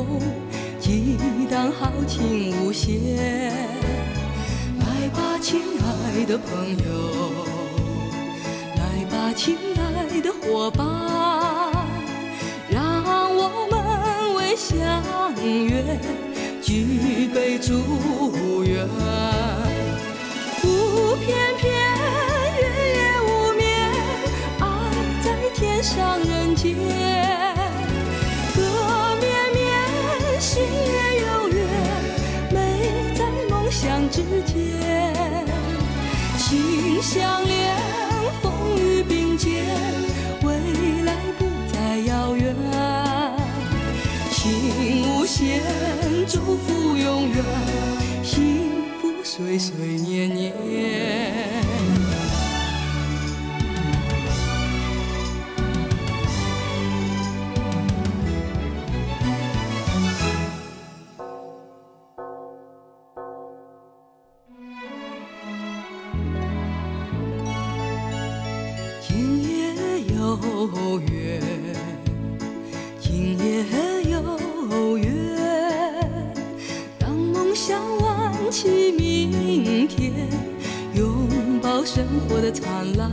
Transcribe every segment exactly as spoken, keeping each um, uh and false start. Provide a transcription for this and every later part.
激荡豪情无限。来吧，亲爱的朋友，来吧，亲爱的伙伴，让我们为相约举杯祝愿。不偏偏，月夜无眠，爱在天上人间。歌绵绵，心也有约，美在梦想之间。心相连，风雨并肩，未来不再遥远。情无限，祝福永远，幸福岁岁年年。今夜有月，今夜有月，让梦想挽起明天，拥抱生活的灿烂。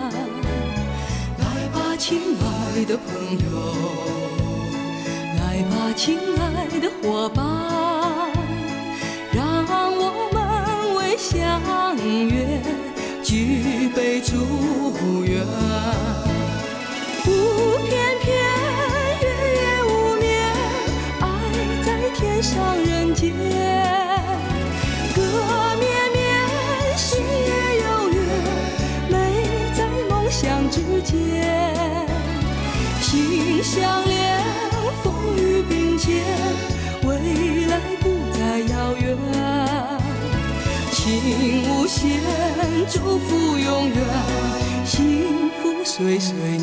来吧，亲爱的朋友，来吧，亲爱的伙伴，让我们为相约举杯祝愿。不偏偏，月夜无眠，爱在天上人间。歌绵绵，心也有约，美在梦想之间。心相连，风雨并肩，未来不再遥远。情无限，祝福永远，幸福岁岁